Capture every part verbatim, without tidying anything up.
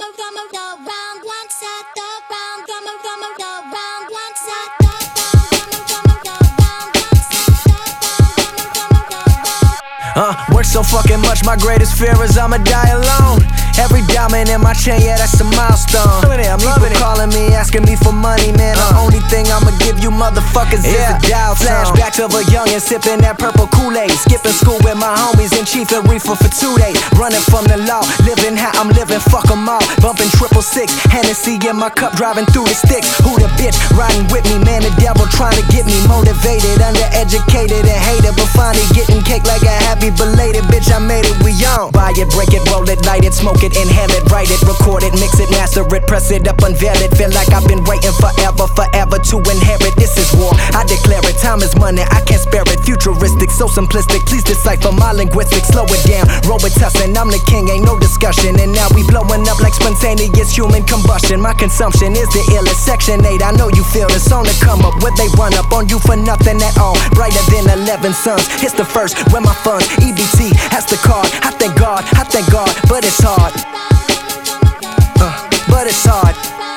Uh, work so fucking much, my greatest fear is I'ma die alone. Every diamond in my chain, yeah, that's a milestone. I'm loving it. People calling me, asking me for money, man. The uh. only thing I'ma give you motherfuckers yeah. is a dial tone. Flashbacks of a youngin' sipping that purple Kool-Aid, skipping school with my homies and Chief and Reefer for two days. Running from the law, living how I'm living, fuck 'em all. Bumping triple six, Hennessy in my cup, driving through the sticks. Who the bitch riding with me, man? The devil trying to get me motivated, undereducated and hated, but finally getting cake like a happy belated. Bitch, I made it, we on. Buy it, break it, roll it, light it, smoke it, inhale it, write it, record it, mix it, master it, press it up, unveil it. Feel like I've been waiting forever, forever to inherit. This is war, I declare it. Time is money, I can't spare it. Futuristic, so simplistic. Please decipher my linguistics. Slow it down, Robitussin, I'm the king, ain't no discussion. And now we blowing up like spontaneous human combustion. My consumption is the illest. Section eight, I know you feel it's on the come up. Where they run up on you for nothing at all. Brighter than eleven suns. It's the first, where my funds. E B T has the card. I thank God, I thank God, but it's hard. Uh, but it's hard.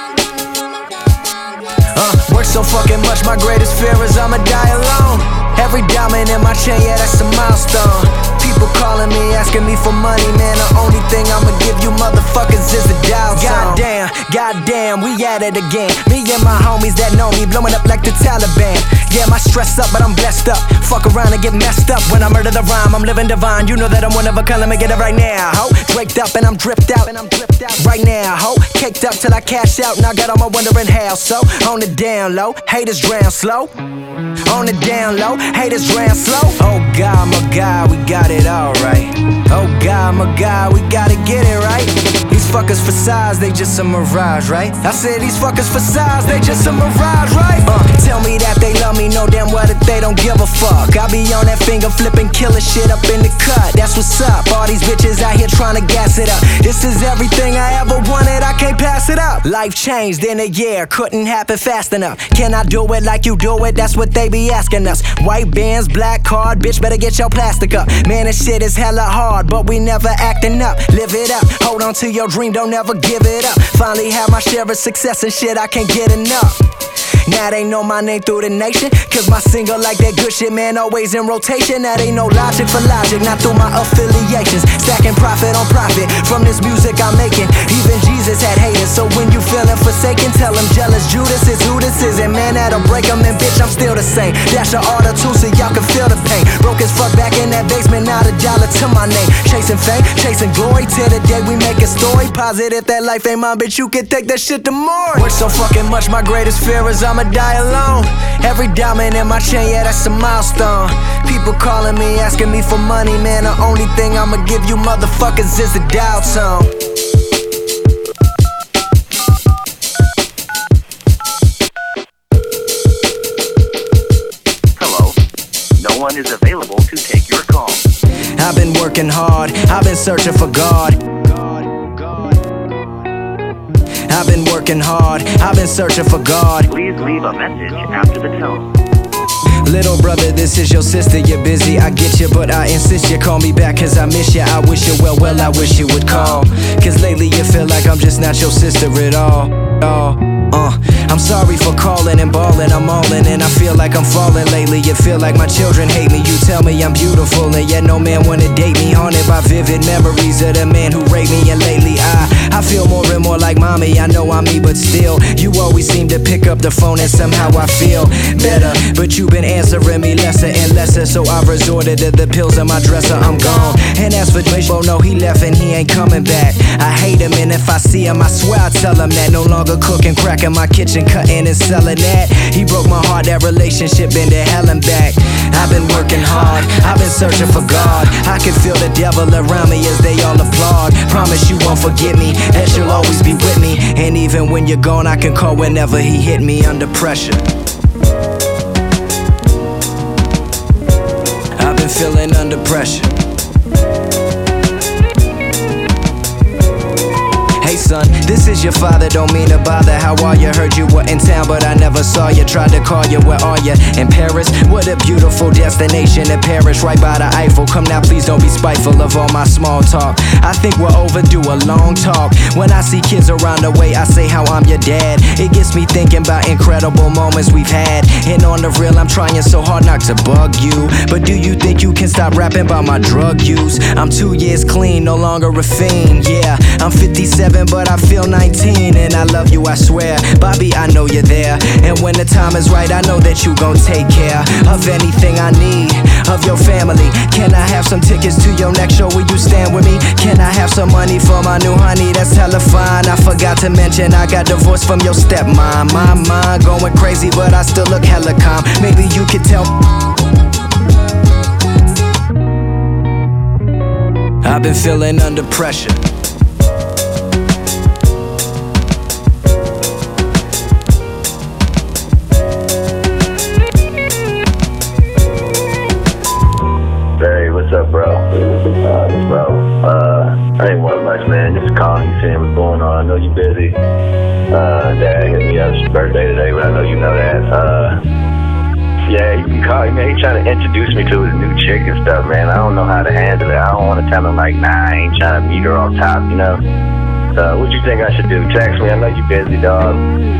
Uh, work so fucking much, my greatest fear is I'ma die alone. Every diamond in my chain, yeah, that's a milestone. People calling me, asking me for money, man. The only thing I'ma give you motherfuckers is a dial tone. Goddamn, goddamn, we at it again. Me and my homies that know me, blowing up like the Taliban. Yeah, my stress up, but I'm blessed up. Fuck around and get messed up. When I murder the rhyme, I'm living divine. You know that I'm one of a kind, let me get it right now, ho. Draped up and I'm dripped out, and I'm dripped out right now, ho. Caked up till I cash out, and I got all my wondering how. So, on the down low, haters drown slow. On the down low, haters drown slow. Oh God, my God, we got it all right. Oh God, my God, we gotta get it right. These fuckers for size, they just a mirage, right? I said these fuckers for size, they just a mirage, right? Uh, tell me that they love me, know damn well that they don't give a fuck. I be on that finger flipping killer shit up in the cut. That's what's up. All these bitches out here trying to gas it up. This is everything I ever wanted, I can't pass it up. Life changed in a year, couldn't happen fast enough. Can I do it like you do it? That's what they be asking us. White bands, black card, bitch better get your plastic up. Man, this shit is hella hard, but we never acting up. Live it up, hold on to your dream, don't ever give it up. Finally have my share of success and shit, I can't get enough. Now they know my name through the nation, cause my single like that good shit, man, always in rotation. That ain't no logic for logic, not through my affiliations. Stacking profit on profit from this music I'm making. Even Jesus had haters, so when you feeling forsaken, tell him jealous Judas is who this is. And man, that'll break him, and bitch, I'm still the same. Dash a order too, so y'all can feel the pain. Broke as fuck back in that basement, not a dollar to my name. Chasing fame, chasing glory, till the day we make a story. Positive that life ain't mine, bitch, you can take that shit to more. Work so fucking much, my greatest fear is I'ma die alone. Every diamond in my chain, yeah, that's a milestone. People calling me, asking me for money, man. The only thing I'ma give you motherfuckers is a dial tone. Hello, no one is available to take your call. I've been working hard, I've been searching for God. I've been working hard, I've been searching for God. Please leave a message after the tone. Little brother, this is your sister, you're busy, I get you, but I insist you call me back cause I miss you. I wish you well, well, I wish you would call. Cause lately you feel like I'm just not your sister at all. Oh, uh, I'm sorry for calling and balling, I'm all in and I feel like I'm falling lately. You feel like my children hate me, you tell me I'm beautiful, and yet no man wanna date me. Haunted by vivid memories of the man who raped me, and lately I, I feel more and more like mommy. I know I'm me, but still, you always seem to pick up the phone and somehow I feel better. But you've been answering me lesser and lesser, so I've resorted to the pills in my dresser, I'm gone. And as for Dwish, oh no, he left and he ain't coming back. I hate him, and if I see him, I swear I tell him that. No longer cooking crack in my kitchen, cutting and selling that. He broke my heart, that relationship been to hell and back. I've been working hard, I've been searching for God. I can feel the devil around me as they all applaud. Promise you won't forget me, that you'll always be with me. And even when you're gone, I can call whenever he hit me under pressure. I've been feeling under pressure. Hey son, this is your father, don't mean to bother. How are you? Heard you were in town, but I never saw you. Tried to call you, where are you? In Paris? What a beautiful destination in Paris, right by the Eiffel. Come now, please don't be spiteful of all my small talk. I think we're overdue a long talk. When I see kids around the way, I say how I'm your dad. It gets me thinking about incredible moments we've had. And on the real, I'm trying so hard not to bug you. But do you think you can stop rapping about my drug use? I'm two years clean, no longer a fiend. Yeah, I'm fifty-seven, but I feel nineteen. And I love you, I swear. Bobby, I know you're there. And when the time is right, I know that you gon' take care of anything I need, of your family. Can I have some tickets to your next show? Will you stand with me? Can I have some money for my new honey? That's hella fine. I forgot to mention I got divorced from your stepmom. My mind going crazy, but I still look hella calm. Maybe you could tell. I've been feeling under pressure. Hey, what's up, bro? Uh, bro, uh, I ain't want much, man. Just calling, seeing what's going on. I know you're busy. Uh, Dad hit me up. It's his birthday today, but I know you know that. Uh, yeah, you can call him, man. He's trying to introduce me to his new chick and stuff, man. I don't know how to handle it. I don't want to tell him, like, nah, I ain't trying to meet her off top, you know? Uh, what you think I should do? Text me? I know you're busy, dog.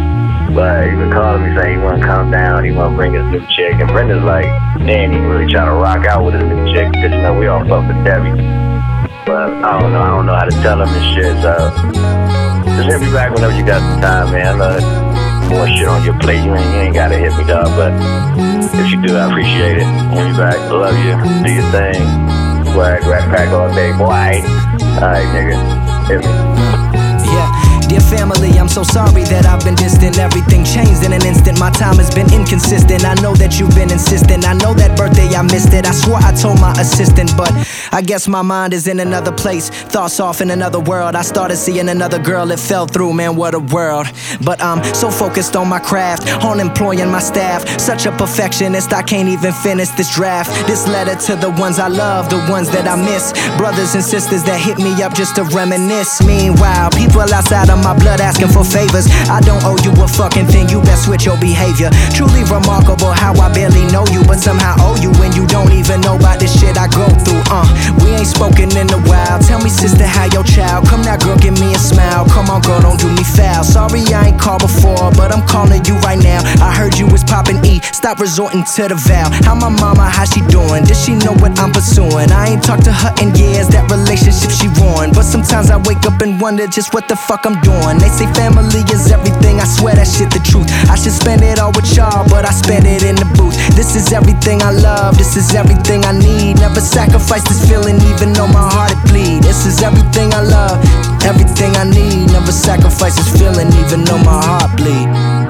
But he been calling me saying he want to come down, he want to bring his new chick. And Brenda's like, man, he really trying to rock out with his new chick because, you know, we all fuck with Debbie. But I don't know, I don't know how to tell him and shit, so just hit me back whenever you got some time, man. I know more shit on your plate, you ain't, you ain't got to hit me, dog, but if you do, I appreciate it. Hit me back, love you, do your thing. Swag, rap pack all day, boy. Alright, nigga, hit me. Yeah. Dear family, I'm so sorry that I've been distant. Everything changed in an instant. My time has been inconsistent. I know that you've been insistent. I know that birthday I missed it. I swore I told my assistant, but I guess my mind is in another place. Thoughts off in another world. I started seeing another girl, it fell through, man, what a world. But I'm so focused on my craft, on employing my staff. Such a perfectionist, I can't even finish this draft. This letter to the ones I love, the ones that I miss. Brothers and sisters that hit me up just to reminisce. Meanwhile, people outside of my blood asking for favors. I don't owe you a fucking thing, you best switch your behavior. Truly remarkable how I barely know you, but somehow owe you when you don't even know about this shit I go through. Uh, we ain't spoken in a while. Tell me, sister, how your child? Come now, girl, give me a smile. Come on, girl, don't do me foul. Sorry I ain't called before, but I'm calling you right now. I heard you was popping E, stop resorting to the vow. How my mama, how she doing? Does she know what I'm pursuing? I ain't talked to her in years, that relationship she ruined. But sometimes I wake up and wonder just what the fuck I'm doing. They say family is everything, I swear that shit the truth. I should spend it all with y'all, but I spend it in the booth. This is everything I love, this is everything I need. Never sacrifice this feeling even though my heart it bleed. This is everything I love, everything I need. Never sacrifice this feeling even though my heart bleed.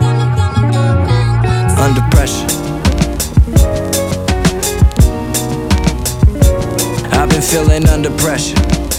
Under pressure, I've been feeling under pressure.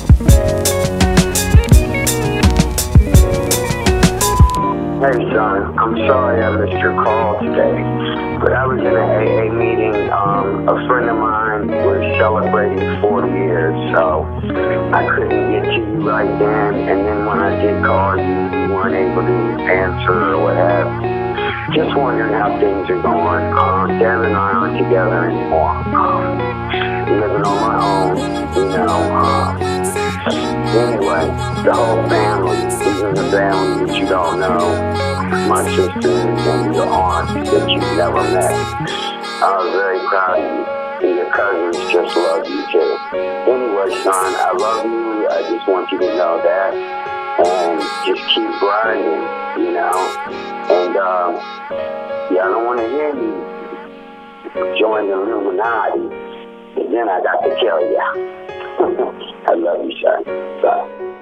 Hey, son, I'm sorry I missed your call today, but I was in an A A meeting. Um, a friend of mine was celebrating forty years, so I couldn't get to you right then, and then when I did call you, you weren't able to answer or what have you. Just wondering how things are going. Uh, Deb and I aren't together anymore. Um, living on my own, you know. Uh, Anyway, the whole family, even the family that you don't know, my sisters and your aunt that you've never met, I was very proud of you, and your cousins just love you too. Anyway, son, I love you. I just want you to know that, and just keep grinding, you know. And um, yeah, I don't want to hear you join the Illuminati, but then I got to tell you. I love you, son. Bye.